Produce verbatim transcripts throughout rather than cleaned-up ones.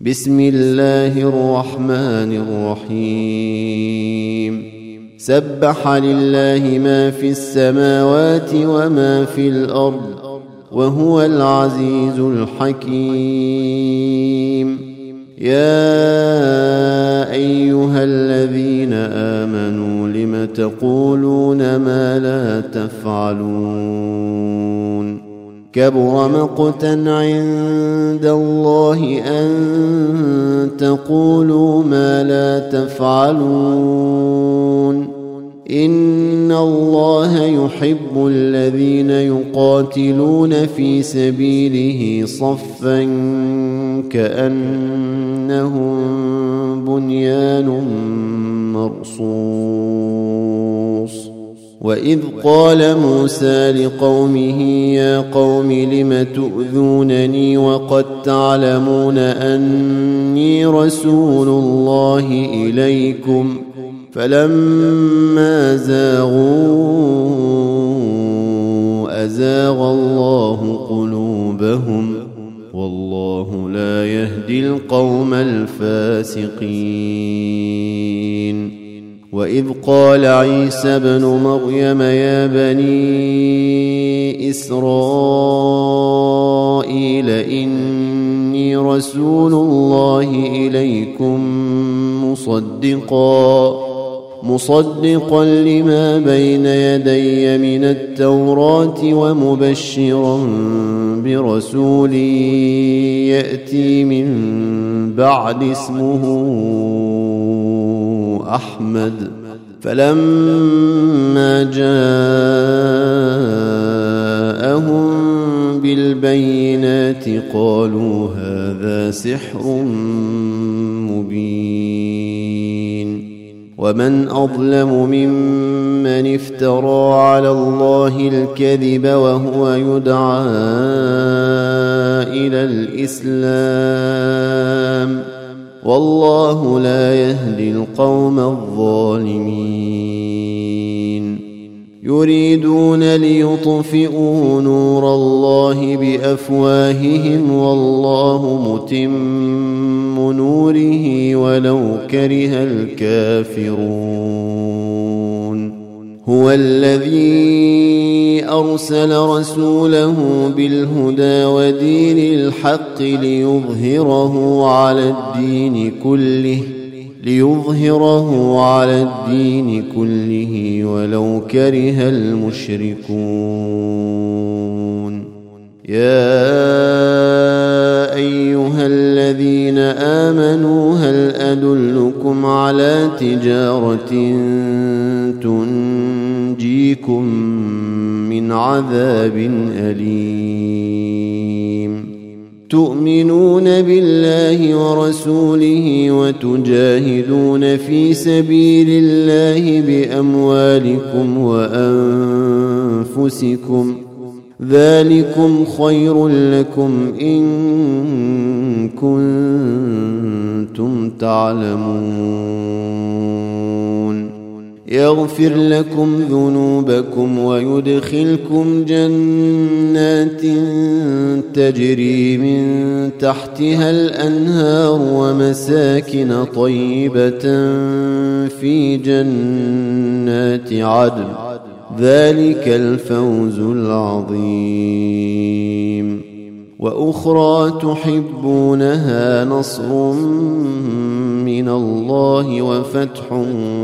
بسم الله الرحمن الرحيم سبح لله ما في السماوات وما في الأرض وهو العزيز الحكيم يا أيها الذين آمنوا لم تقولون ما لا تفعلون كبر مقتا عند الله أن تقولوا ما لا تفعلون إن الله يحب الذين يقاتلون في سبيله صفا كأنهم بنيان مرصوص وإذ قال موسى لقومه يا قوم لم تؤذونني وقد تعلمون أني رسول الله إليكم فلما زاغوا أزاغ الله قلوبهم والله لا يهدي القوم الفاسقين وإذ قال عيسى ابن مريم يا بني إسرائيل إني رسول الله إليكم مصدقا مصدقا لما بين يدي من التوراة ومبشرا برسول يأتي من بعد اسمه أحمد فلما جاءهم بالبينات قالوا هذا سحر مبين ومن أظلم ممن افترى على الله الكذب وهو يدعى إلى الإسلام والله لا يهدي القوم الظالمين يريدون ليطفئوا نور الله بأفواههم والله متم نوره ولو كره الكافرون هو الذي أرسل رسوله بالهدى ودين الحق ليظهره على الدين كله ليظهره على الدين كله ولو كره المشركون يا أيها الذين آمنوا هل أدلكم على تجارة تنجيكم من عذاب أليم تؤمنون بالله ورسوله وتجاهدون في سبيل الله بأموالكم وأنفسكم ذلكم خير لكم إن كنتم تعلمون يغفر لكم ذنوبكم ويدخلكم جنات تجري من تحتها الأنهار ومساكن طيبة في جنات عدن ذلك الفوز العظيم وأخرى تحبونها نصر من الله وفتح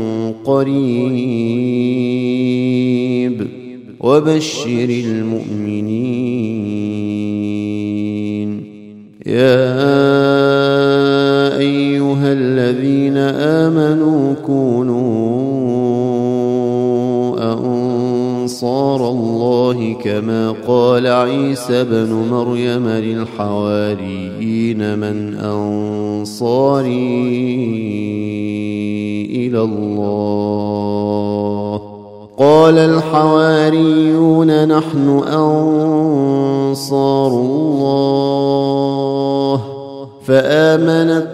قريب وبشر المؤمنين يا أيها الذين آمنوا كونوا أنصار الله كما قال عيسى بن مريم للحواريين من أنصاري إلى الله قال الحواريون نحن أنصار الله فآمنت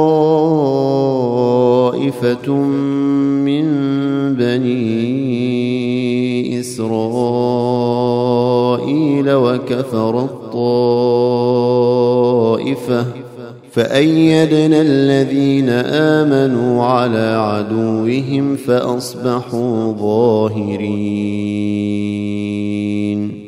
طائفة من بني إسرائيل وكفر الطائفة فأيدنا الذين آمنوا على عدوهم فأصبحوا ظاهرين